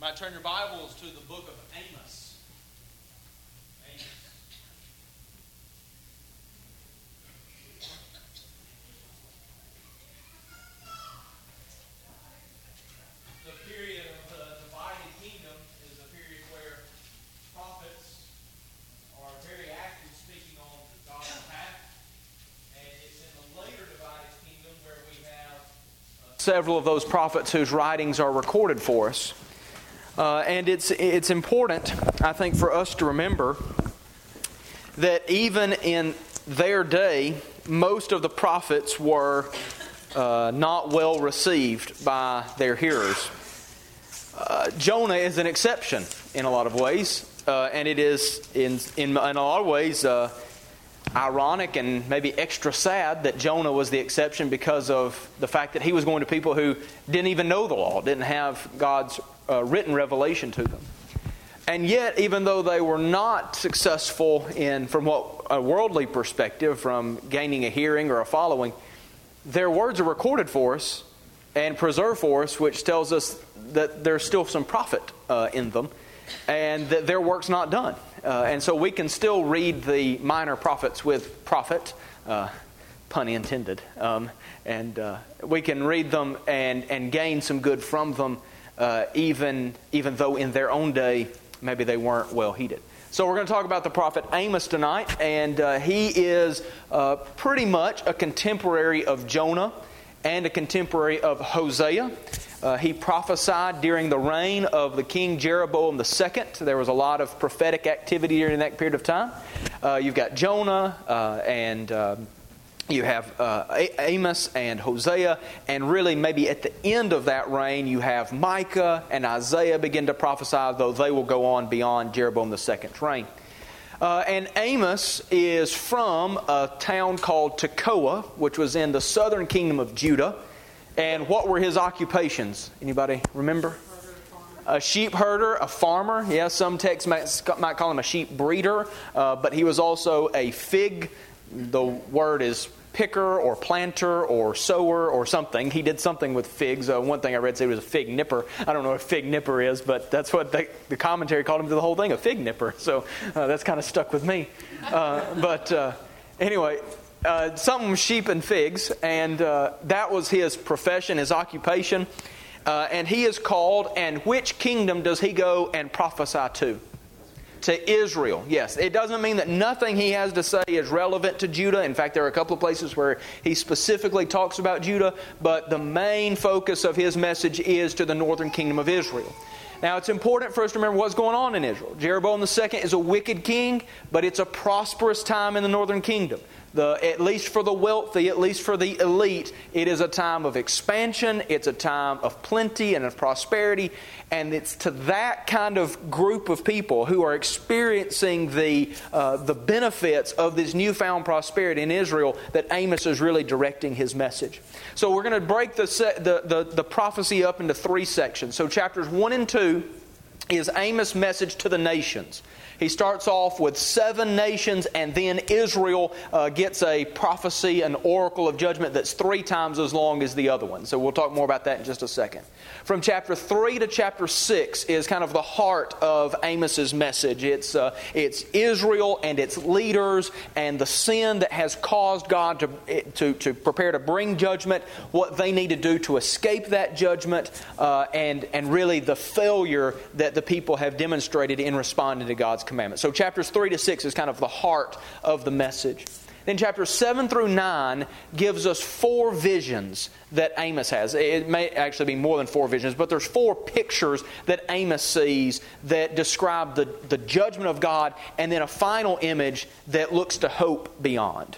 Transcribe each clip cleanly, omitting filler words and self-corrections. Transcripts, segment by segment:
Might turn your Bibles to the book of Amos. The period of the divided kingdom is a period where prophets are very active speaking on God's behalf. And it's in the later divided kingdom where we have several of those prophets whose writings are recorded for us. And it's important, I think, for us to remember that even in their day, most of the prophets were not well received by their hearers. Jonah is an exception in a lot of ways, and it is in a lot of ways ironic and maybe extra sad that Jonah was the exception because of the fact that he was going to people who didn't even know the law, didn't have God's written revelation to them. And yet, even though they were not successful from what a worldly perspective, from gaining a hearing or a following, their words are recorded for us and preserved for us, which tells us that there's still some profit in them and that their work's not done. And so we can still read the minor prophets with profit, pun intended, and we can read them and gain some good from them, even though in their own day maybe they weren't well heeded. So we're going to talk about the prophet Amos tonight, and he is pretty much a contemporary of Jonah and a contemporary of Hosea. He prophesied during the reign of the king Jeroboam II. There was a lot of prophetic activity during that period of time. You've got Jonah and you have Amos and Hosea, and really maybe at the end of that reign you have Micah and Isaiah begin to prophesy, though they will go on beyond Jeroboam II's reign. And Amos is from a town called Tekoa, which was in the southern kingdom of Judah. And what were his occupations? Anybody remember? A sheep herder, a farmer. Yeah, some texts might call him a sheep breeder. But he was also a fig. The word is picker or planter or sower or something. He did something with figs. One thing I read said he was a fig nipper. I don't know what a fig nipper is, but that's what the commentary called him to the whole thing, a fig nipper. So that's kind of stuck with me. Anyway, something with sheep and figs, and that was his profession, his occupation. And he is called, and which kingdom does he go and prophesy to? To Israel, yes. It doesn't mean that nothing he has to say is relevant to Judah. In fact, there are a couple of places where he specifically talks about Judah, but the main focus of his message is to the northern kingdom of Israel. Now, it's important for us to remember what's going on in Israel. Jeroboam II is a wicked king, but it's a prosperous time in the northern kingdom. At least for the wealthy, at least for the elite, it is a time of expansion, it's a time of plenty and of prosperity, and it's to that kind of group of people who are experiencing the benefits of this newfound prosperity in Israel that Amos is really directing his message. So we're going to break the prophecy up into three sections. So chapters 1 and 2 is Amos' message to the nations. He starts off with 7 nations, and then Israel gets a prophecy, an oracle of judgment that's 3 times as long as the other one. So we'll talk more about that in just a second. From chapter 3 to chapter 6 is kind of the heart of Amos' message. It's Israel and its leaders and the sin that has caused God to prepare to bring judgment, what they need to do to escape that judgment, and really the failure that the people have demonstrated in responding to God's commandments. So chapters 3 to 6 is kind of the heart of the message. Then chapters 7 through 9 gives us 4 visions that Amos has. It may actually be more than 4 visions, but there's 4 pictures that Amos sees that describe the judgment of God, and then a final image that looks to hope beyond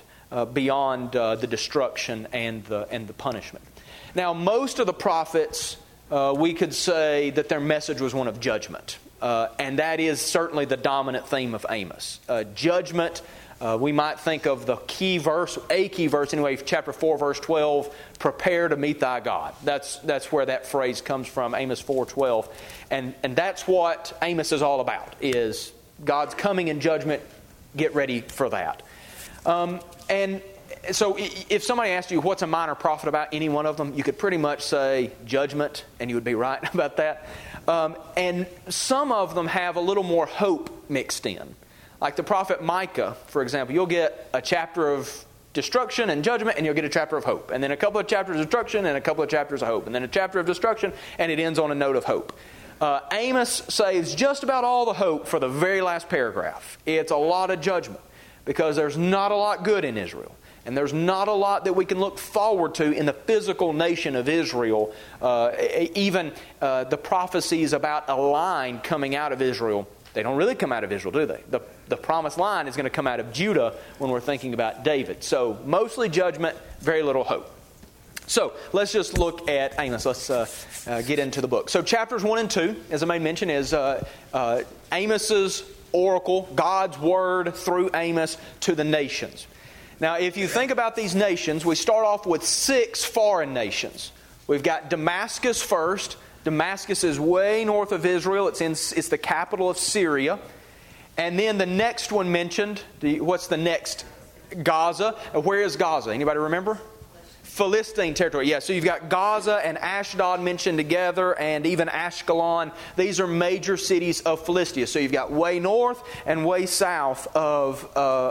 the destruction and the punishment. Now, most of the prophets, we could say that their message was one of judgment. And that is certainly the dominant theme of Amos. Judgment. We might think of a key verse anyway, chapter 4, verse 12, prepare to meet thy God. That's where that phrase comes from, Amos 4:12. And that's what Amos is all about, is God's coming in judgment, get ready for that. And So if somebody asked you what's a minor prophet about, any one of them, you could pretty much say judgment, and you would be right about that. And some of them have a little more hope mixed in. Like the prophet Micah, for example, you'll get a chapter of destruction and judgment, and you'll get a chapter of hope. And then a couple of chapters of destruction and a couple of chapters of hope. And then a chapter of destruction, and it ends on a note of hope. Amos saves just about all the hope for the very last paragraph. It's a lot of judgment because there's not a lot good in Israel. And there's not a lot that we can look forward to in the physical nation of Israel. Even the prophecies about a line coming out of Israel, they don't really come out of Israel, do they? The promised line is going to come out of Judah when we're thinking about David. So mostly judgment, very little hope. So let's just look at Amos. Let's get into the book. So chapters 1 and 2, as I made mention, is Amos's oracle, God's word through Amos to the nations. Now, if you think about these nations, we start off with 6 foreign nations. We've got Damascus first. Damascus is way north of Israel. It's the capital of Syria. And then the next one mentioned, what's the next? Gaza. Where is Gaza? Anybody remember? Philistine territory. Yeah, so you've got Gaza and Ashdod mentioned together, and even Ashkelon. These are major cities of Philistia. So you've got way north and way south of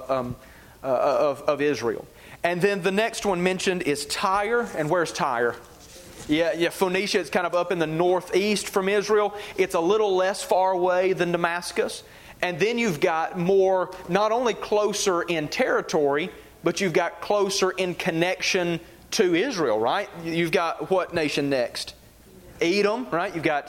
Israel. And then the next one mentioned is Tyre. And where's Tyre? Yeah, Phoenicia is kind of up in the northeast from Israel. It's a little less far away than Damascus. And then you've got more, not only closer in territory, but you've got closer in connection to Israel, right? You've got what nation next? Edom, right? You've got,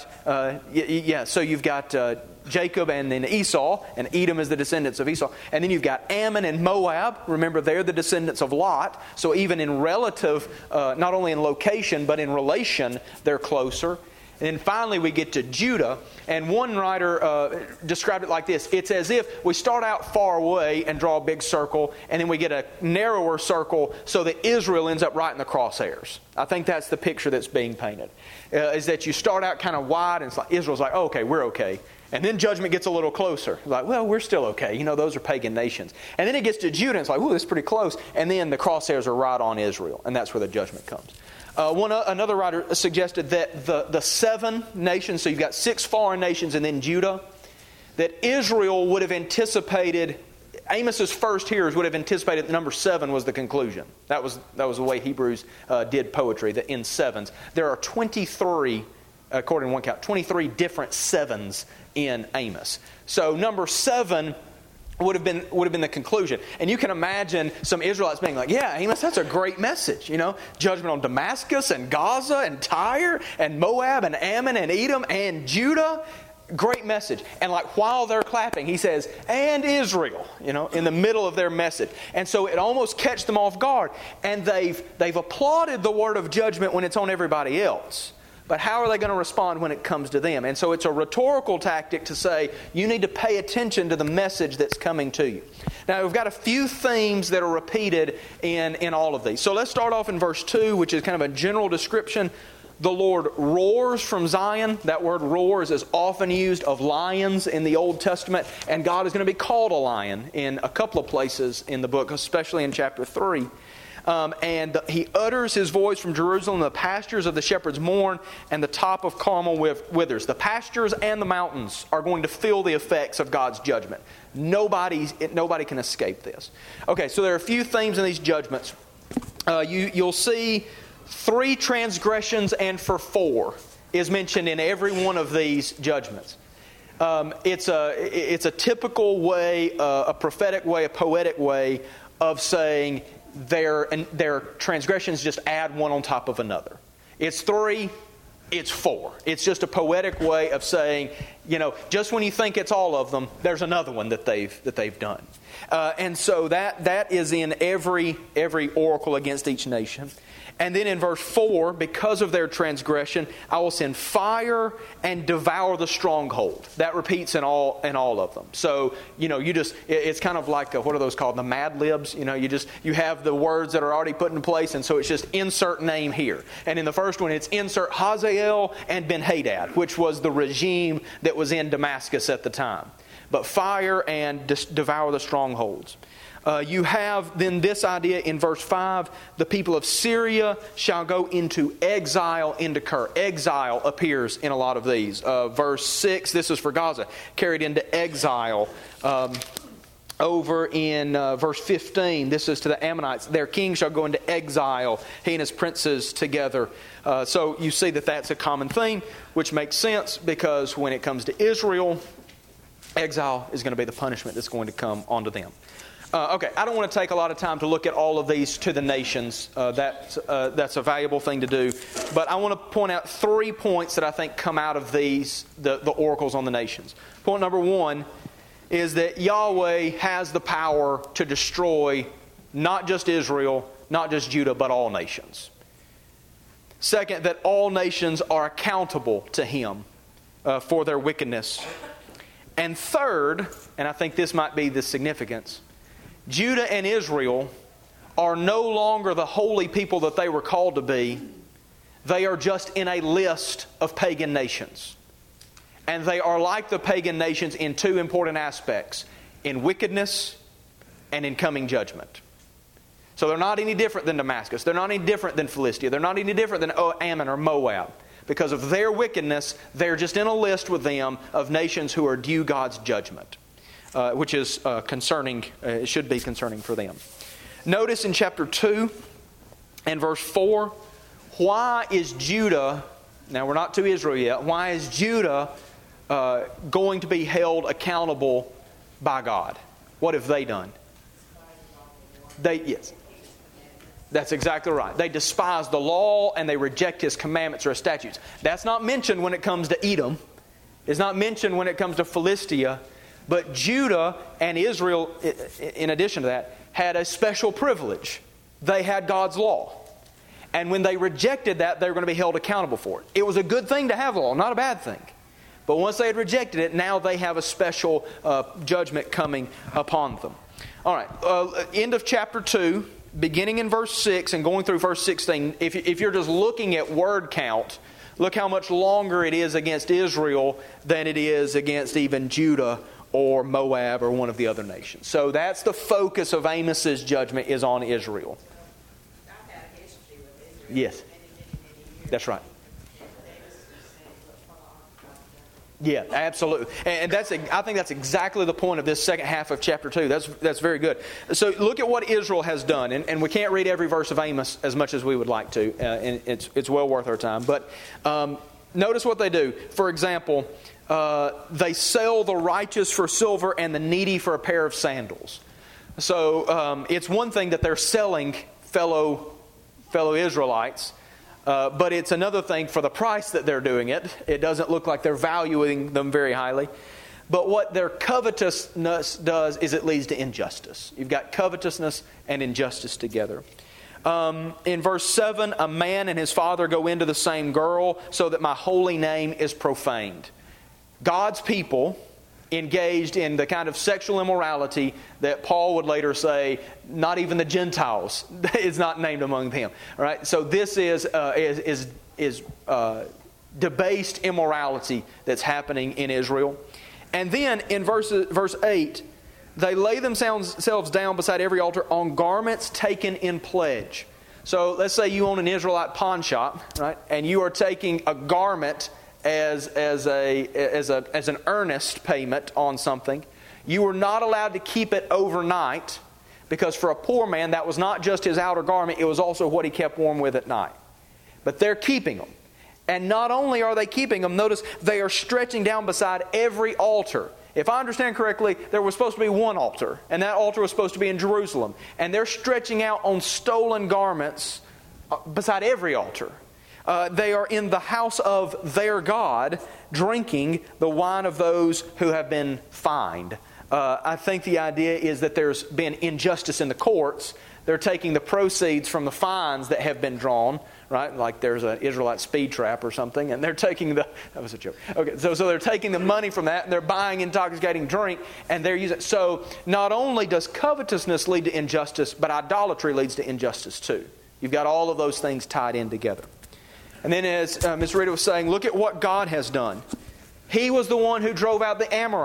so you've got Jacob and then Esau, and Edom is the descendants of Esau. And then you've got Ammon and Moab. Remember, they're the descendants of Lot. So even in relative, not only in location, but in relation, they're closer. And then finally we get to Judah, and one writer described it like this. It's as if we start out far away and draw a big circle, and then we get a narrower circle so that Israel ends up right in the crosshairs. I think that's the picture that's being painted. Is that you start out kind of wide, and it's like Israel's like, oh, okay, we're okay. And then judgment gets a little closer. Like, well, we're still okay. You know, those are pagan nations. And then it gets to Judah, and it's like, ooh, this is pretty close. And then the crosshairs are right on Israel, and that's where the judgment comes. Another writer suggested that the 7 nations, so you've got 6 foreign nations and then Judah, that Israel would have anticipated, Amos's first hearers would have anticipated that number 7 was the conclusion. That was the way Hebrews did poetry, that in 7s. There are 23, according to one count, 23 different 7s in Amos. So number 7 would have been the conclusion. And you can imagine some Israelites being like, yeah, Amos, that's a great message. You know, judgment on Damascus and Gaza and Tyre and Moab and Ammon and Edom and Judah. Great message. And like while they're clapping, he says, and Israel, you know, in the middle of their message. And so it almost catches them off guard. And they've applauded the word of judgment when it's on everybody else. But how are they going to respond when it comes to them? And so it's a rhetorical tactic to say, you need to pay attention to the message that's coming to you. Now, we've got a few themes that are repeated in all of these. So let's start off in verse 2, which is kind of a general description. The Lord roars from Zion. That word roars is often used of lions in the Old Testament. And God is going to be called a lion in a couple of places in the book, especially in chapter 3. And He utters His voice from Jerusalem. The pastures of the shepherds mourn, and the top of Carmel withers. The pastures and the mountains are going to feel the effects of God's judgment. Nobody can escape this. Okay, so there are a few themes in these judgments. You'll see 3 transgressions and for 4 is mentioned in every one of these judgments. It's a typical way, a prophetic way, a poetic way of saying their transgressions just add one on top of another. It's 3, it's 4. It's just a poetic way of saying, you know, just when you think it's all of them, there's another one that they've done. And so that is in every oracle against each nation. And then in verse 4, because of their transgression, I will send fire and devour the stronghold. That repeats in all of them. So, you know, it's kind of like, what are those called? The Mad Libs. You know, you have the words that are already put in place, and so it's just insert name here. And in the first one, it's insert Hazael and Ben-Hadad, which was the regime that was in Damascus at the time. But fire and devour the strongholds. You have then this idea in verse 5, the people of Syria shall go into exile into Kir. Exile appears in a lot of these. Verse 6, this is for Gaza, carried into exile. Over in verse 15, this is to the Ammonites. Their king shall go into exile, he and his princes together. So you see that that's a common theme, which makes sense because when it comes to Israel, exile is going to be the punishment that's going to come onto them. Okay, I don't want to take a lot of time to look at all of these to the nations. That's a valuable thing to do. But I want to point out 3 points that I think come out of these, the oracles on the nations. Point number 1 is that Yahweh has the power to destroy not just Israel, not just Judah, but all nations. Second, that all nations are accountable to Him for their wickedness. And third, and I think this might be the significance, Judah and Israel are no longer the holy people that they were called to be. They are just in a list of pagan nations. And they are like the pagan nations in 2 important aspects: in wickedness and in coming judgment. So they're not any different than Damascus. They're not any different than Philistia. They're not any different than Ammon or Moab. Because of their wickedness, they're just in a list with them of nations who are due God's judgment. Which is concerning, it should be concerning for them. Notice in chapter 2 and verse 4, why is Judah, now we're not to Israel yet, why is Judah going to be held accountable by God? What have they done? Yes. That's exactly right. They despise the law and they reject His commandments or His statutes. That's not mentioned when it comes to Edom. It's not mentioned when it comes to Philistia. But Judah and Israel, in addition to that, had a special privilege. They had God's law. And when they rejected that, they were going to be held accountable for it. It was a good thing to have law, not a bad thing. But once they had rejected it, now they have a special judgment coming upon them. All right, end of chapter 2, beginning in verse 6 and going through verse 16. If you're just looking at word count, look how much longer it is against Israel than it is against even Judah or Moab or one of the other nations. So that's the focus of Amos's judgment, is on Israel. Yes, that's right. Yeah, absolutely. And I think that's exactly the point of this second half of chapter 2. That's very good. So look at what Israel has done. And we can't read every verse of Amos as much as we would like to. And it's well worth our time. But notice what they do. For example, they sell the righteous for silver and the needy for a pair of sandals. So it's one thing that they're selling fellow Israelites, but it's another thing for the price that they're doing it. It doesn't look like they're valuing them very highly. But what their covetousness does is it leads to injustice. You've got covetousness and injustice together. In verse 7, a man and his father go into the same girl so that my holy name is profaned. God's people engaged in the kind of sexual immorality that Paul would later say, not even the Gentiles is not named among them. All right? So this is debased immorality that's happening in Israel. And then in verse 8, they lay themselves down beside every altar on garments taken in pledge. So let's say you own an Israelite pawn shop, right? And you are taking a garment as an earnest payment on something. You were not allowed to keep it overnight, because for a poor man that was not just his outer garment, it was also what he kept warm with at night. But they're keeping them. And not only are they keeping them, notice they are stretching down beside every altar. If I understand correctly, there was supposed to be one altar, and that altar was supposed to be in Jerusalem. And they're stretching out on stolen garments beside every altar. They are in the house of their God, drinking the wine of those who have been fined. I think the idea is that there's been injustice in the courts. They're taking the proceeds from the fines that have been drawn, right? Like there's an Israelite speed trap or something, and they're taking that was a joke. Okay, so they're taking the money from that, and they're buying intoxicating drink, and they're using it. So not only does covetousness lead to injustice, but idolatry leads to injustice too. You've got all of those things tied in together. And then as Ms. Rita was saying, look at what God has done. He was the one who drove out the Amorite.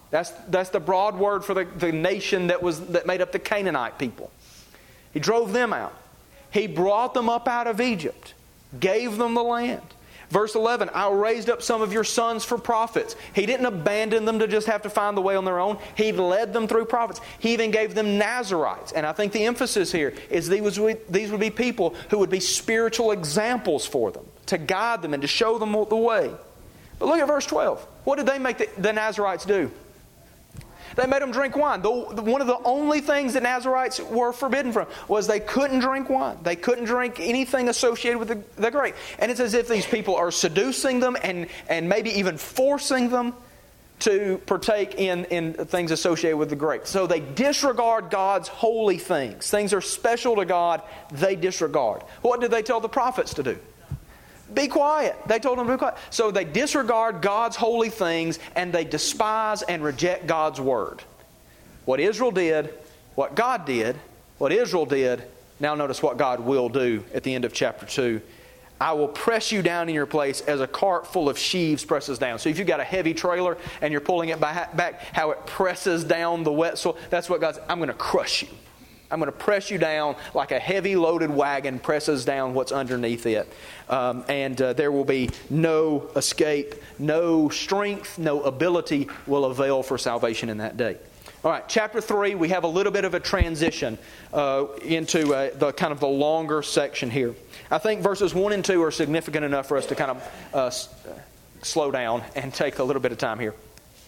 That's the broad word for the nation that made up the Canaanite people. He drove them out. He brought them up out of Egypt, gave them the land. Verse 11, I raised up some of your sons for prophets. He didn't abandon them to just have to find the way on their own. He led them through prophets. He even gave them Nazarites. And I think the emphasis here is these would be people who would be spiritual examples for them, to guide them and to show them the way. But look at verse 12. What did they make the Nazarites do? They made them drink wine. One of the only things that Nazarites were forbidden from was they couldn't drink wine. They couldn't drink anything associated with the grape. And it's as if these people are seducing them and maybe even forcing them to partake in things associated with the grape. So they disregard God's holy things. Things are special to God, they disregard. What did they tell the prophets to do? Be quiet. They told them to be quiet. So they disregard God's holy things and they despise and reject God's word. What Israel did, what God did, what Israel did, now notice what God will do at the end of chapter 2. I will press you down in your place as a cart full of sheaves presses down. So if you've got a heavy trailer and you're pulling it back, how it presses down the wet soil, that's what God said. I'm going to crush you. I'm going to press you down like a heavy loaded wagon presses down what's underneath it. And there will be no escape, no strength, no ability will avail for salvation in that day. All right, chapter 3, we have a little bit of a transition into the kind of the longer section here. I think verses 1 and 2 are significant enough for us to kind of slow down and take a little bit of time here.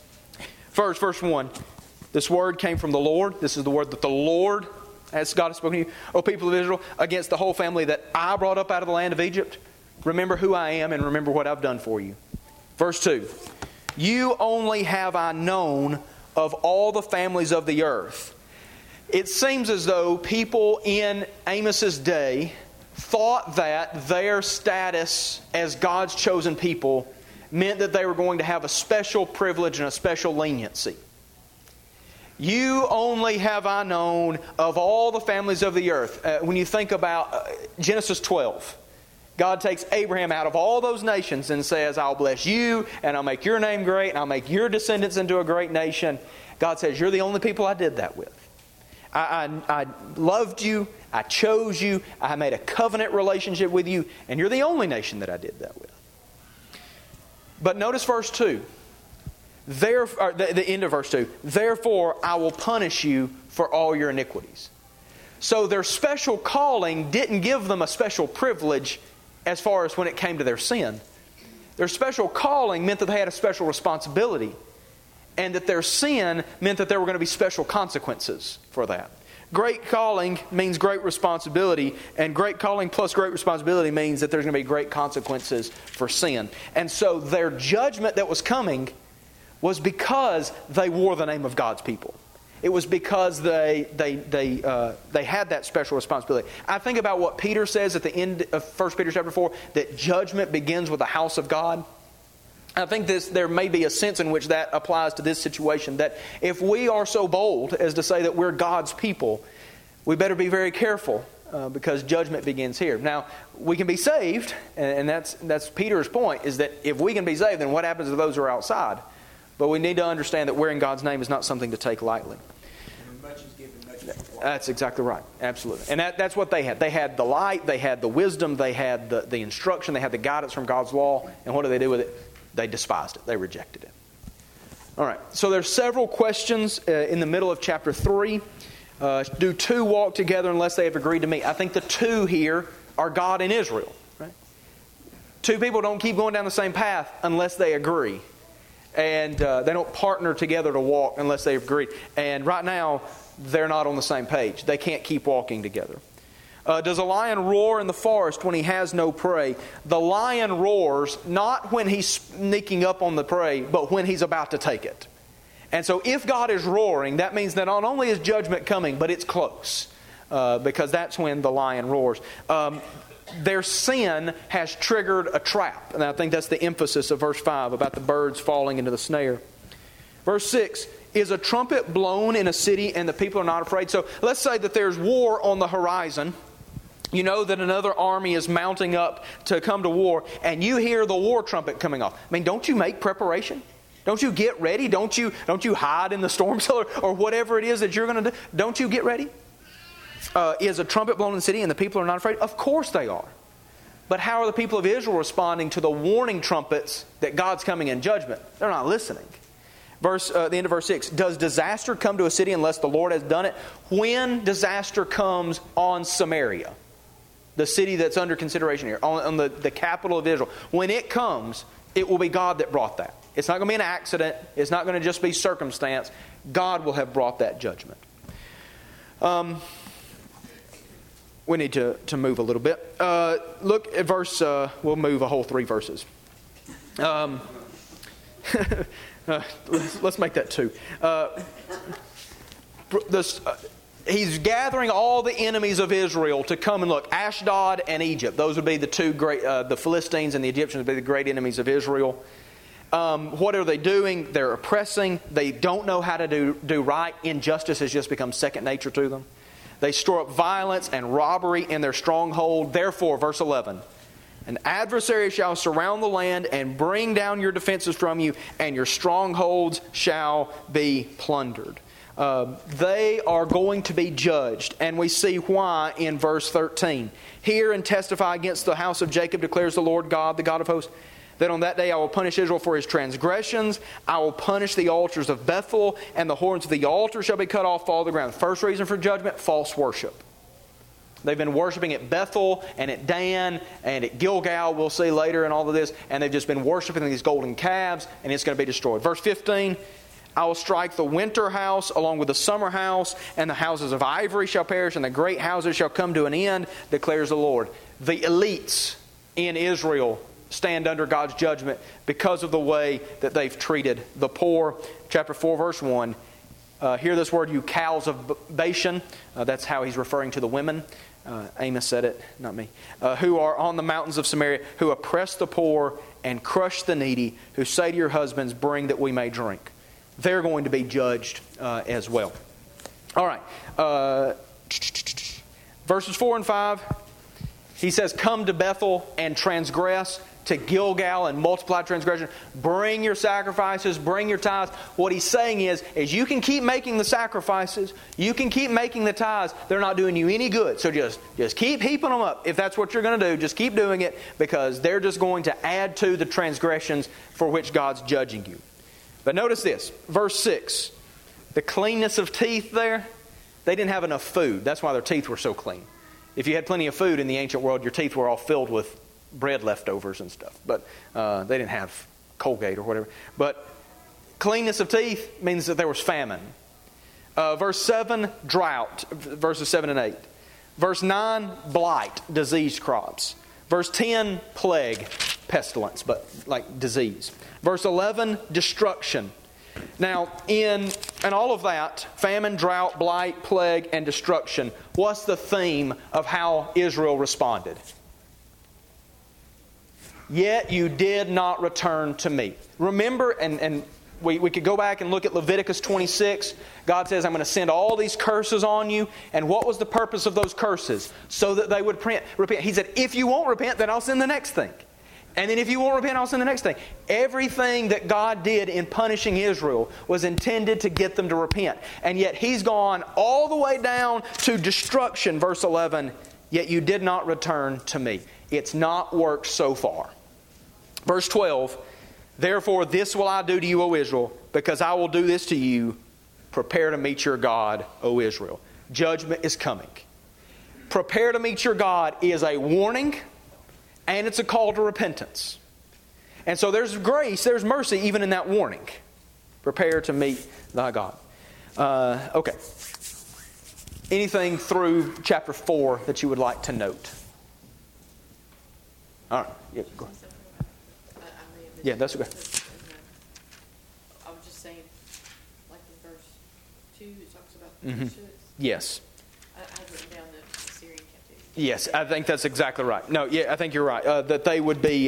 First, verse 1. This word came from the Lord. This is the word that the Lord, as God has spoken to you, O people of Israel, against the whole family that I brought up out of the land of Egypt. Remember who I am and remember what I've done for you. Verse 2. You only have I known of all the families of the earth. It seems as though people in Amos's day thought that their status as God's chosen people meant that they were going to have a special privilege and a special leniency. You only have I known of all the families of the earth. When you think about Genesis 12, God takes Abraham out of all those nations and says, I'll bless you, and I'll make your name great, and I'll make your descendants into a great nation. God says, you're the only people I did that with. I loved you, I chose you, I made a covenant relationship with you, and you're the only nation that I did that with. But notice verse 2. The end of verse 2. Therefore, I will punish you for all your iniquities. So their special calling didn't give them a special privilege as far as when it came to their sin. Their special calling meant that they had a special responsibility. And that their sin meant that there were going to be special consequences for that. Great calling means great responsibility, and great calling plus great responsibility means that there's going to be great consequences for sin. And so their judgment that was coming was because they wore the name of God's people. It was because they had that special responsibility. I think about what Peter says at the end of 1 Peter chapter 4, that judgment begins with the house of God. I think there may be a sense in which that applies to this situation, that if we are so bold as to say that we're God's people, we better be very careful because judgment begins here. Now, we can be saved, and that's Peter's point, is that if we can be saved, then what happens to those who are outside? But we need to understand that wearing God's name is not something to take lightly. Much is given, much is required. That's exactly right. Absolutely. And that's what they had. They had the light, they had the wisdom, they had the instruction, they had the guidance from God's law. And what do they do with it? They despised it. They rejected it. All right. So there's several questions in the middle of chapter 3. Do two walk together unless they have agreed to meet? I think the two here are God and Israel. Right? Two people don't keep going down the same path unless they agree. And they don't partner together to walk unless they agree. And right now, they're not on the same page. They can't keep walking together. Does a lion roar in the forest when he has no prey? The lion roars not when he's sneaking up on the prey, but when he's about to take it. And so if God is roaring, that means that not only is judgment coming, but it's close. Because that's when the lion roars. Their sin has triggered a trap. And I think that's the emphasis of verse 5 about the birds falling into the snare. Verse 6, is a trumpet blown in a city and the people are not afraid? So let's say that there's war on the horizon. You know that another army is mounting up to come to war, and you hear the war trumpet coming off. I mean, don't you make preparation? Don't you get ready? Don't you hide in the storm cellar or whatever it is that you're going to do? Don't you get ready? Is a trumpet blown in the city and the people are not afraid? Of course they are. But how are the people of Israel responding to the warning trumpets that God's coming in judgment? They're not listening. The end of verse 6. Does disaster come to a city unless the Lord has done it? When disaster comes on Samaria, the city that's under consideration here, on the capital of Israel, when it comes, it will be God that brought that. It's not going to be an accident. It's not going to just be circumstance. God will have brought that judgment. We need to move a little bit. Look at verse... we'll move a whole 3 verses. Let's make that 2. He's gathering all the enemies of Israel to come and look. Ashdod and Egypt. Those would be the 2 great... the Philistines and the Egyptians would be the great enemies of Israel. What are they doing? They're oppressing. They don't know how to do right. Injustice has just become second nature to them. They store up violence and robbery in their stronghold. Therefore, verse 11, an adversary shall surround the land and bring down your defenses from you, and your strongholds shall be plundered. They are going to be judged, and we see why in verse 13. Hear and testify against the house of Jacob, declares the Lord God, the God of hosts, that on that day I will punish Israel for his transgressions. I will punish the altars of Bethel, and the horns of the altar shall be cut off, fall to the ground. First reason for judgment, false worship. They've been worshiping at Bethel and at Dan and at Gilgal, we'll see later in all of this, and they've just been worshiping these golden calves, and it's going to be destroyed. Verse 15, I will strike the winter house along with the summer house, and the houses of ivory shall perish, and the great houses shall come to an end, declares the Lord. The elites in Israel stand under God's judgment because of the way that they've treated the poor. Chapter 4, verse 1. Hear this word, you cows of Bashan. That's how he's referring to the women. Amos said it, not me. Who are on the mountains of Samaria, who oppress the poor and crush the needy, who say to your husbands, bring that we may drink. They're going to be judged as well. All right. Verses 4 and 5. He says, come to Bethel and transgress, to Gilgal and multiply transgression. Bring your sacrifices, bring your tithes. What he's saying is you can keep making the sacrifices, you can keep making the tithes. They're not doing you any good. So just keep heaping them up. If that's what you're going to do, just keep doing it, because they're just going to add to the transgressions for which God's judging you. But notice this, verse 6. The cleanness of teeth there, they didn't have enough food. That's why their teeth were so clean. If you had plenty of food in the ancient world, your teeth were all filled with bread leftovers and stuff. But they didn't have Colgate or whatever. But cleanness of teeth means that there was famine. Verse 7, drought. Verses 7 and 8. Verse 9, blight, diseased crops. Verse 10, plague, pestilence, but like disease. Verse 11, destruction. Now, in all of that, famine, drought, blight, plague, and destruction, what's the theme of how Israel responded? Yet you did not return to me. Remember, and we could go back and look at Leviticus 26. God says, I'm going to send all these curses on you. And what was the purpose of those curses? So that they would repent. He said, if you won't repent, then I'll send the next thing. And then if you won't repent, I'll send the next thing. Everything that God did in punishing Israel was intended to get them to repent. And yet He's gone all the way down to destruction. Verse 11, yet you did not return to me. It's not worked so far. Verse 12, therefore this will I do to you, O Israel, because I will do this to you. Prepare to meet your God, O Israel. Judgment is coming. Prepare to meet your God is a warning, and it's a call to repentance. And so there's grace, there's mercy even in that warning. Prepare to meet thy God. Okay. Anything through chapter 4 that you would like to note? All right. Yeah, go ahead. Yeah, that's okay. I was just saying, like in verse 2, it talks about Mm-hmm. Yes. I had written down the Syrian captivity. Yes, I think that's exactly right. No, yeah, I think you're right. That they would be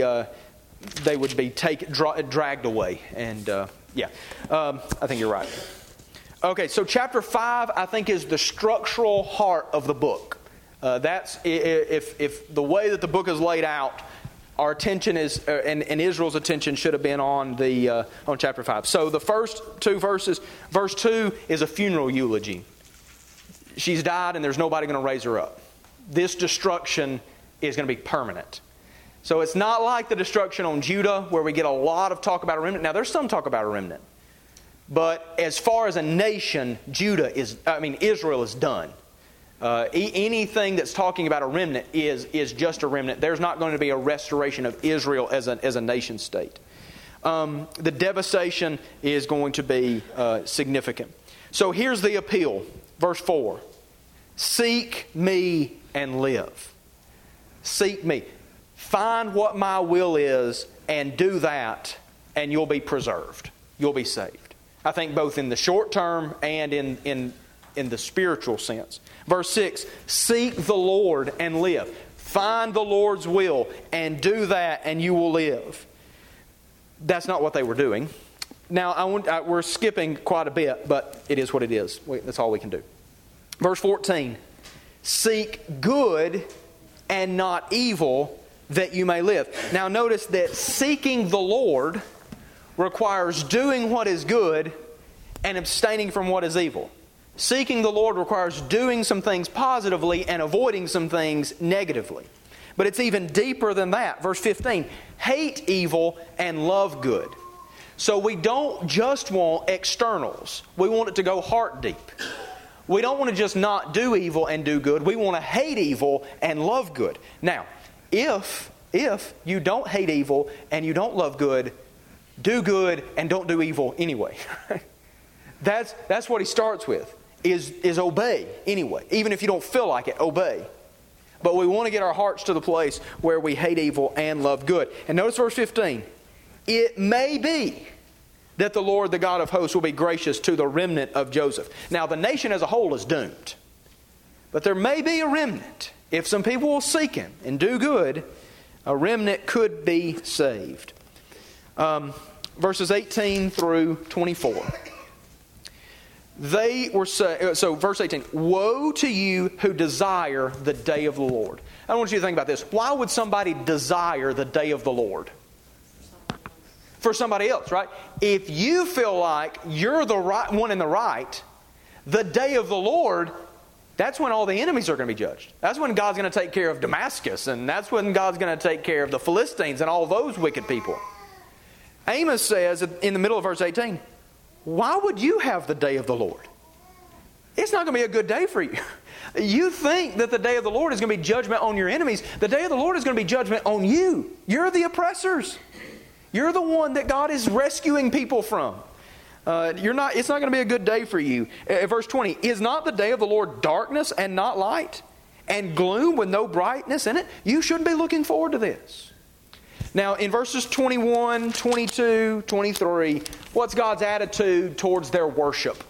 dragged away, and I think you're right. Okay, so chapter 5, I think, is the structural heart of the book. That's if the way that the book is laid out our attention is, and Israel's attention should have been on on chapter 5. So the first two verses, verse 2 is a funeral eulogy. She's died and there's nobody going to raise her up. This destruction is going to be permanent. So it's not like the destruction on Judah where we get a lot of talk about a remnant. Now there's some talk about a remnant. But as far as a nation, Israel is done. Anything that's talking about a remnant is just a remnant. There's not going to be a restoration of Israel as a nation state. The devastation is going to be significant. So here's the appeal. Verse 4. Seek me and live. Seek me. Find what my will is and do that, and you'll be preserved. You'll be saved. I think both in the short term and in the spiritual sense. Verse 6, seek the Lord and live. Find the Lord's will and do that and you will live. That's not what they were doing. Now, we're skipping quite a bit, but it is what it is. That's all we can do. Verse 14, seek good and not evil that you may live. Now notice that seeking the Lord requires doing what is good and abstaining from what is evil. Seeking the Lord requires doing some things positively and avoiding some things negatively. But it's even deeper than that. Verse 15, hate evil and love good. So we don't just want externals. We want it to go heart deep. We don't want to just not do evil and do good. We want to hate evil and love good. Now, if you don't hate evil and you don't love good, do good and don't do evil anyway. That's what he starts with, is obey anyway. Even if you don't feel like it, obey. But we want to get our hearts to the place where we hate evil and love good. And notice verse 15. It may be that the Lord, the God of hosts, will be gracious to the remnant of Joseph. Now, the nation as a whole is doomed. But there may be a remnant. If some people will seek Him and do good, a remnant could be saved. Verses 18 through 24. They were so verse 18, woe to you who desire the day of the Lord. I want you to think about this. Why would somebody desire the day of the Lord? For somebody else, right? If you feel like you're the right one in the right, the day of the Lord, that's when all the enemies are going to be judged. That's when God's going to take care of Damascus, and that's when God's going to take care of the Philistines and all those wicked people. Amos says in the middle of verse 18, why would you have the day of the Lord? It's not going to be a good day for you. You think that the day of the Lord is going to be judgment on your enemies. The day of the Lord is going to be judgment on you. You're the oppressors. You're the one that God is rescuing people from. It's not going to be a good day for you. Verse 20, is not the day of the Lord darkness and not light, and gloom with no brightness in it? You shouldn't be looking forward to this. Now, in verses 21, 22, 23, what's God's attitude towards their worship?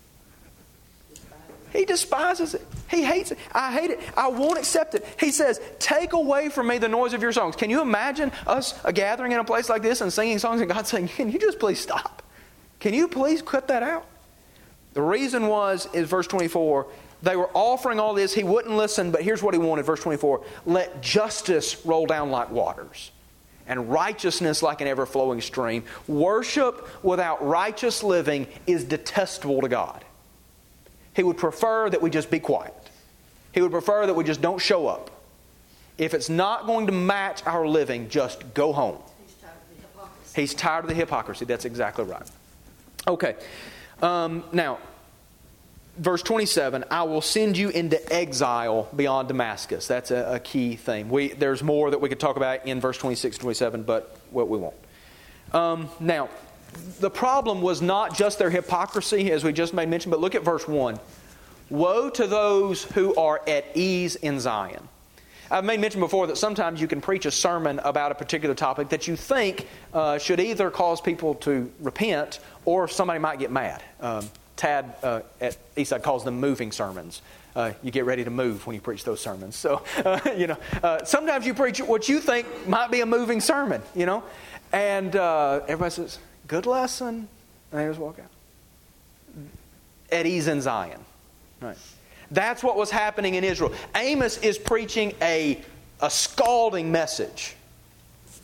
He despises it. He hates it. I hate it. I won't accept it. He says, take away from me the noise of your songs. Can you imagine us gathering in a place like this and singing songs and God saying, can you just please stop? Can you please cut that out? The reason is verse 24, they were offering all this. He wouldn't listen, but here's what he wanted. Verse 24, let justice roll down like waters, and righteousness like an ever-flowing stream. Worship without righteous living is detestable to God. He would prefer that we just be quiet. He would prefer that we just don't show up. If it's not going to match our living, just go home. He's tired of the hypocrisy. That's exactly right. Okay. Now, verse 27, I will send you into exile beyond Damascus. That's a key theme. There's more that we could talk about in verse 26 and 27, but we won't. Now, the problem was not just their hypocrisy, as we just made mention, but look at verse 1. Woe to those who are at ease in Zion. I've made mention before that sometimes you can preach a sermon about a particular topic that you think should either cause people to repent or somebody might get mad. Tad at Eastside calls them moving sermons. You get ready to move when you preach those sermons. So, sometimes you preach what you think might be a moving sermon, and everybody says, good lesson, and they just walk out. At ease in Zion. Right. That's what was happening in Israel. Amos is preaching a scalding message.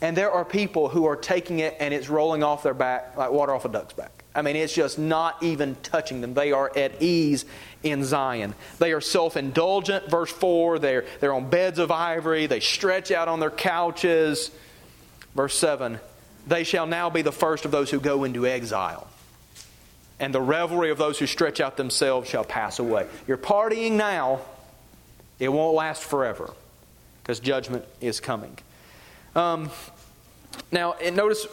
And there are people who are taking it and it's rolling off their back like water off a duck's back. I mean, it's just not even touching them. They are at ease in Zion. They are self-indulgent, verse 4. They're on beds of ivory. They stretch out on their couches. Verse 7, they shall now be the first of those who go into exile. And the revelry of those who stretch out themselves shall pass away. You're partying now. It won't last forever because judgment is coming. Now, and notice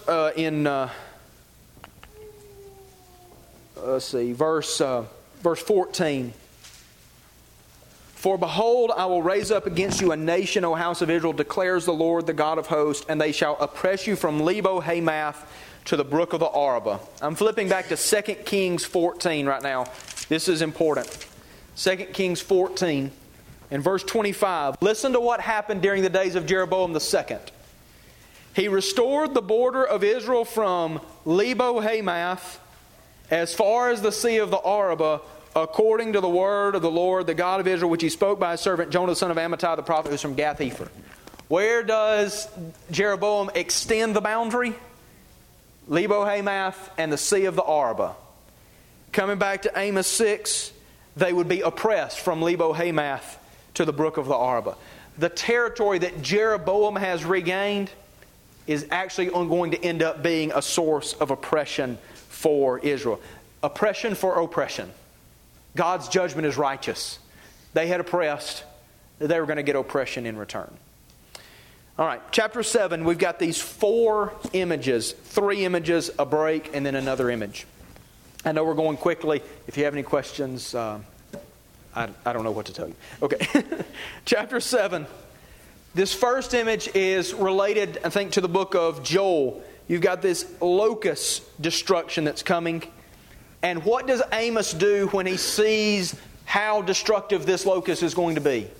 verse 14. For behold, I will raise up against you a nation, O house of Israel, declares the Lord, the God of hosts, and they shall oppress you from Lebo Hamath to the brook of the Arabah. I'm flipping back to 2 Kings 14 right now. This is important. 2 Kings 14 and verse 25. Listen to what happened during the days of Jeroboam II. He restored the border of Israel from Lebo Hamath as far as the sea of the Arabah, according to the word of the Lord, the God of Israel, which He spoke by His servant Jonah, the son of Amittai, the prophet, who's from Gath-hepher. Where does Jeroboam extend the boundary? Lebo Hamath and the sea of the Arabah. Coming back to Amos 6, they would be oppressed from Lebo Hamath to the brook of the Arabah. The territory that Jeroboam has regained is actually going to end up being a source of oppression for Israel. Oppression for oppression. God's judgment is righteous. They had oppressed. They were going to get oppression in return. All right, chapter 7, we've got these 4 images. 3 images, a break, and then another image. I know we're going quickly. If you have any questions, I don't know what to tell you. Okay, chapter 7. This first image is related, I think, to the book of Joel. You've got this locust destruction that's coming. And what does Amos do when he sees how destructive this locust is going to be?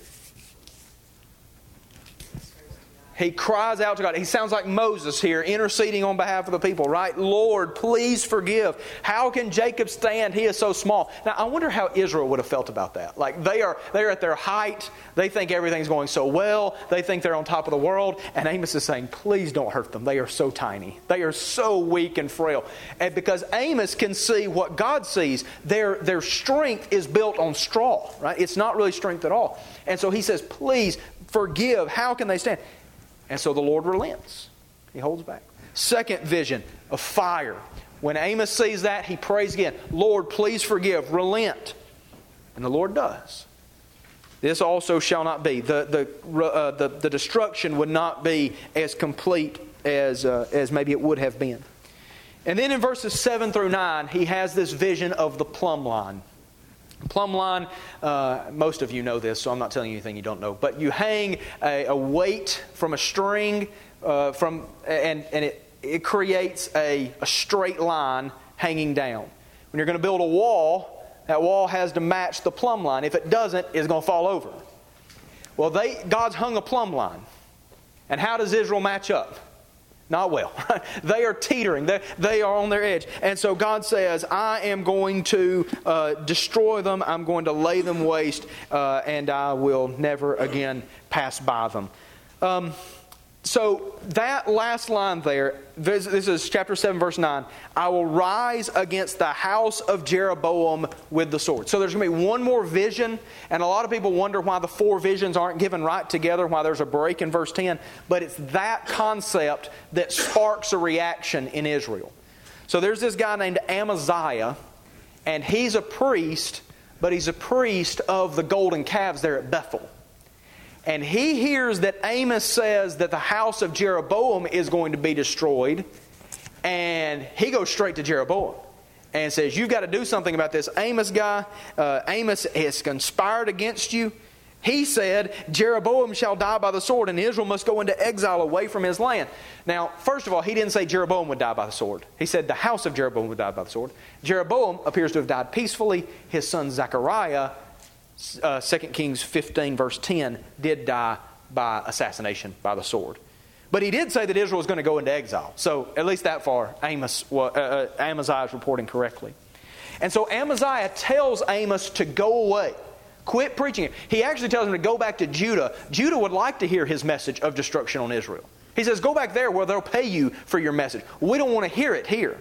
He cries out to God. He sounds like Moses here, interceding on behalf of the people, right? Lord, please forgive. How can Jacob stand? He is so small. Now, I wonder how Israel would have felt about that. Like, they're at their height. They think everything's going so well. They think they're on top of the world. And Amos is saying, please don't hurt them. They are so tiny. They are so weak and frail. And because Amos can see what God sees, their strength is built on straw, right? It's not really strength at all. And so he says, please forgive. How can they stand? And so the Lord relents. He holds back. Second vision of fire. When Amos sees that, he prays again. Lord, please forgive. Relent. And the Lord does. This also shall not be. The destruction would not be as complete as maybe it would have been. And then in verses 7 through 9, he has this vision of the plumb line. Plumb line, most of you know this, so I'm not telling you anything you don't know. But you hang a weight from a string, and it creates a straight line hanging down. When you're going to build a wall, that wall has to match the plumb line. If it doesn't, it's going to fall over. Well, God's hung a plumb line. And how does Israel match up? Not well. They are teetering. They are on their edge. And so God says, I am going to destroy them. I'm going to lay them waste. And I will never again pass by them. So that last line there, this is chapter 7, verse 9. I will rise against the house of Jeroboam with the sword. So there's going to be one more vision. And a lot of people wonder why the 4 visions aren't given right together, why there's a break in verse 10. But it's that concept that sparks a reaction in Israel. So there's this guy named Amaziah. And he's a priest, but he's a priest of the golden calves there at Bethel. And he hears that Amos says that the house of Jeroboam is going to be destroyed. And he goes straight to Jeroboam and says, you've got to do something about this. Amos guy, Amos has conspired against you. He said, Jeroboam shall die by the sword, and Israel must go into exile away from his land. Now, first of all, he didn't say Jeroboam would die by the sword. He said the house of Jeroboam would die by the sword. Jeroboam appears to have died peacefully. His son Zechariah, 2 Kings 15 verse 10, did die by assassination by the sword. But he did say that Israel was going to go into exile. So at least that far, Amaziah is reporting correctly. And so Amaziah tells Amos to go away. Quit preaching it. He actually tells him to go back to Judah. Judah would like to hear his message of destruction on Israel. He says, go back there where they'll pay you for your message. We don't want to hear it here.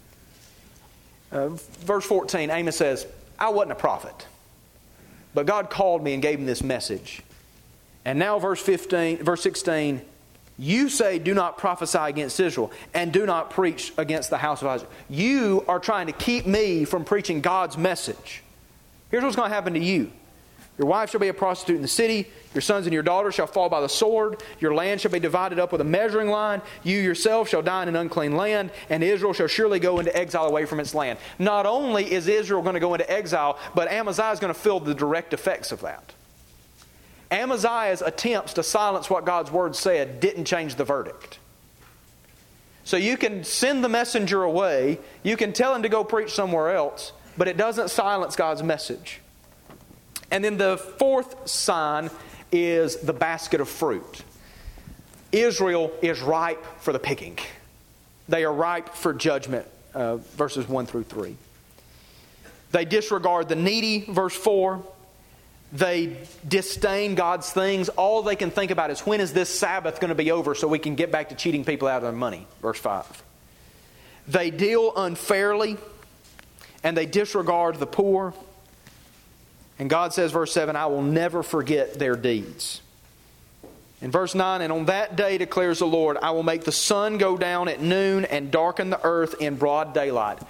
Verse 14, Amos says, I wasn't a prophet, but God called me and gave me this message. And now verse 16, you say, do not prophesy against Israel, and do not preach against the house of Isaac. You are trying to keep me from preaching God's message. Here's what's going to happen to you. Your wife shall be a prostitute in the city. Your sons and your daughters shall fall by the sword. Your land shall be divided up with a measuring line. You yourself shall die in an unclean land, and Israel shall surely go into exile away from its land. Not only is Israel going to go into exile, but Amaziah is going to feel the direct effects of that. Amaziah's attempts to silence what God's Word said didn't change the verdict. So you can send the messenger away, you can tell him to go preach somewhere else, but it doesn't silence God's message. And then the fourth sign is the basket of fruit. Israel is ripe for the picking. They are ripe for judgment, verses 1 through 3. They disregard the needy, verse 4. They disdain God's things. All they can think about is, when is this Sabbath going to be over so we can get back to cheating people out of their money? Verse 5. They deal unfairly, and they disregard the poor. And God says, verse 7, I will never forget their deeds. In verse 9, and on that day, declares the Lord, I will make the sun go down at noon and darken the earth in broad daylight.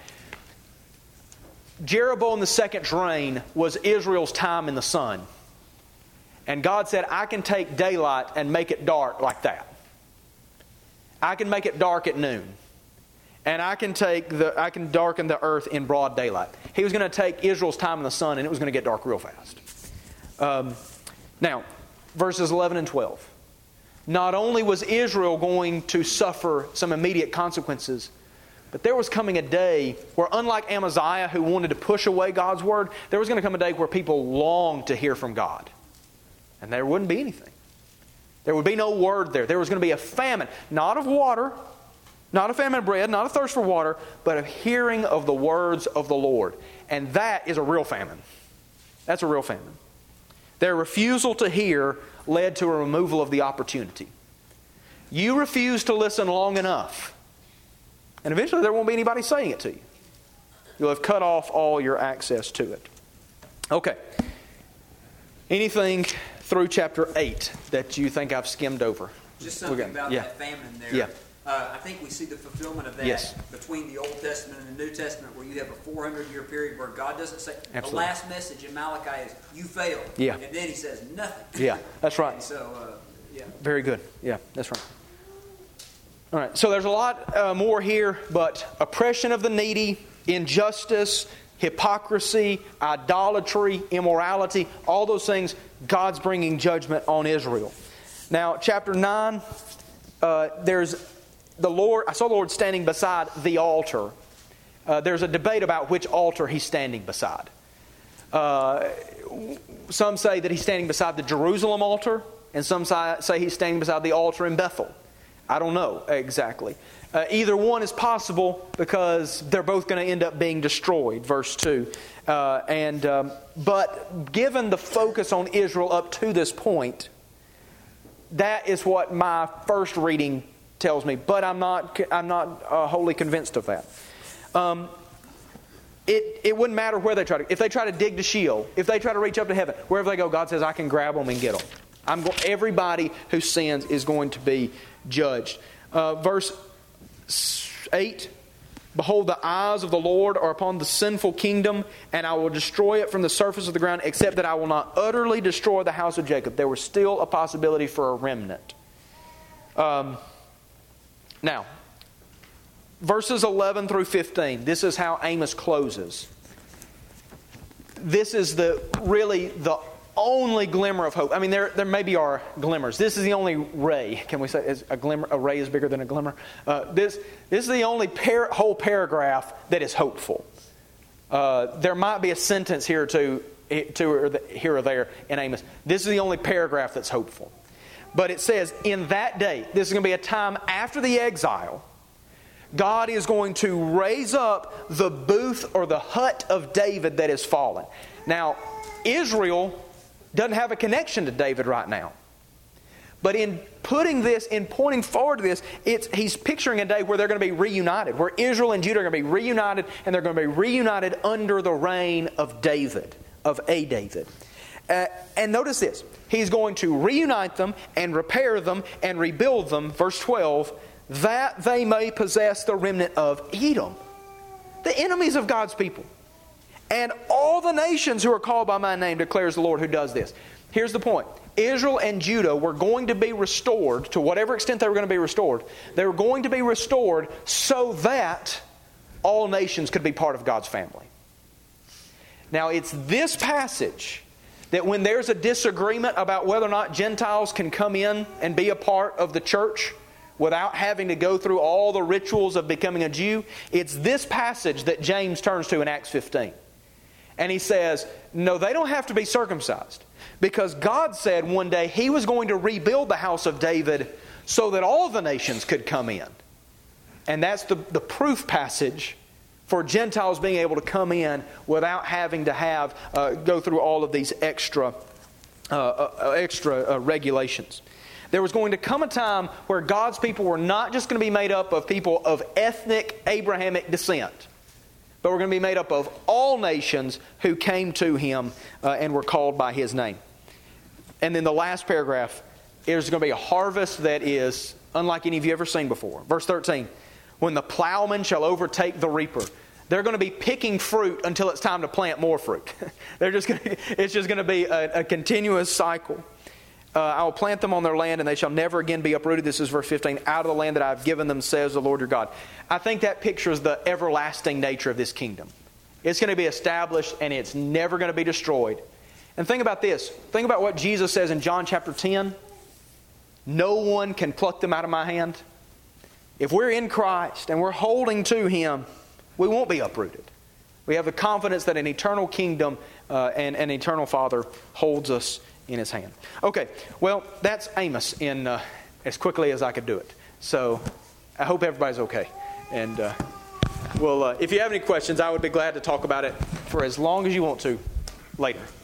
Jeroboam II's reign was Israel's time in the sun. And God said, I can take daylight and make it dark like that. I can make it dark at noon. And I can darken the earth in broad daylight. He was going to take Israel's time in the sun, and it was going to get dark real fast. Now, verses 11 and 12. Not only was Israel going to suffer some immediate consequences, but there was coming a day where, unlike Amaziah, who wanted to push away God's Word, there was going to come a day where people longed to hear from God. And there wouldn't be anything. There would be no word there. There was going to be a famine, not of water, not a famine of bread, not a thirst for water, but a hearing of the words of the Lord. And that is a real famine. That's a real famine. Their refusal to hear led to a removal of the opportunity. You refuse to listen long enough, and eventually there won't be anybody saying it to you. You'll have cut off all your access to it. Okay. Anything through chapter 8 that you think I've skimmed over? Just something about yeah. that famine there. Yeah. I think we see the fulfillment of that Yes. between the Old Testament and the New Testament, where you have a 400-year period where God doesn't say, Absolutely. the last message in Malachi is, you failed. Yeah. And then He says nothing. Yeah, that's right. And so, yeah. Very good. Yeah, that's right. All right, so there's a lot more here, but oppression of the needy, injustice, hypocrisy, idolatry, immorality, all those things, God's bringing judgment on Israel. Now, chapter 9, there's the Lord. I saw the Lord standing beside the altar. There's a debate about which altar He's standing beside. Some say that He's standing beside the Jerusalem altar, and some say He's standing beside the altar in Bethel. I don't know exactly. Either one is possible because they're both going to end up being destroyed, verse 2. But given the focus on Israel up to this point, that is what my first reading tells me. But I'm not wholly convinced of that. It wouldn't matter where they try to. If they try to dig to Sheol, if they try to reach up to heaven, wherever they go, God says, I can grab them and get them. Everybody who sins is going to be judged. Verse 8, behold, the eyes of the Lord are upon the sinful kingdom, and I will destroy it from the surface of the ground, except that I will not utterly destroy the house of Jacob. There was still a possibility for a remnant. Now, verses 11 through 15, this is how Amos closes. This is really the only glimmer of hope. I mean, there maybe are glimmers. This is the only ray. Can we say is a glimmer? A ray is bigger than a glimmer. This is the only whole paragraph that is hopeful. There might be a sentence here or here or there in Amos. This is the only paragraph that's hopeful. But it says, in that day, this is going to be a time after the exile, God is going to raise up the booth or the hut of David that has fallen. Now, Israel doesn't have a connection to David right now. But in putting this, in pointing forward to this, he's picturing a day where they're going to be reunited, where Israel and Judah are going to be reunited, and they're going to be reunited under the reign of David, of a David. And notice this. He's going to reunite them and repair them and rebuild them, verse 12, that they may possess the remnant of Edom, the enemies of God's people. And all the nations who are called by my name, declares the Lord who does this. Here's the point. Israel and Judah were going to be restored, to whatever extent they were going to be restored. They were going to be restored so that all nations could be part of God's family. Now, it's this passage that when there's a disagreement about whether or not Gentiles can come in and be a part of the church without having to go through all the rituals of becoming a Jew, it's this passage that James turns to in Acts 15. And he says, no, they don't have to be circumcised. Because God said one day He was going to rebuild the house of David so that all the nations could come in. And that's the proof passage for Gentiles being able to come in without having to go through all of these extra regulations. There was going to come a time where God's people were not just going to be made up of people of ethnic Abrahamic descent, but were going to be made up of all nations who came to Him and were called by His name. And then the last paragraph, there's going to be a harvest that is unlike any of you ever seen before. Verse 13, when the plowman shall overtake the reaper. They're going to be picking fruit until it's time to plant more fruit. It's just going to be a continuous cycle. I will plant them on their land, and they shall never again be uprooted. This is verse 15. Out of the land that I have given them, says the Lord your God. I think that pictures the everlasting nature of this kingdom. It's going to be established, and it's never going to be destroyed. And think about this. Think about what Jesus says in John chapter 10. No one can pluck them out of my hand. If we're in Christ and we're holding to Him, we won't be uprooted. We have the confidence that an eternal kingdom and an eternal Father holds us in His hand. Okay, well, that's Amos in as quickly as I could do it. So I hope everybody's okay. And if you have any questions, I would be glad to talk about it for as long as you want to later.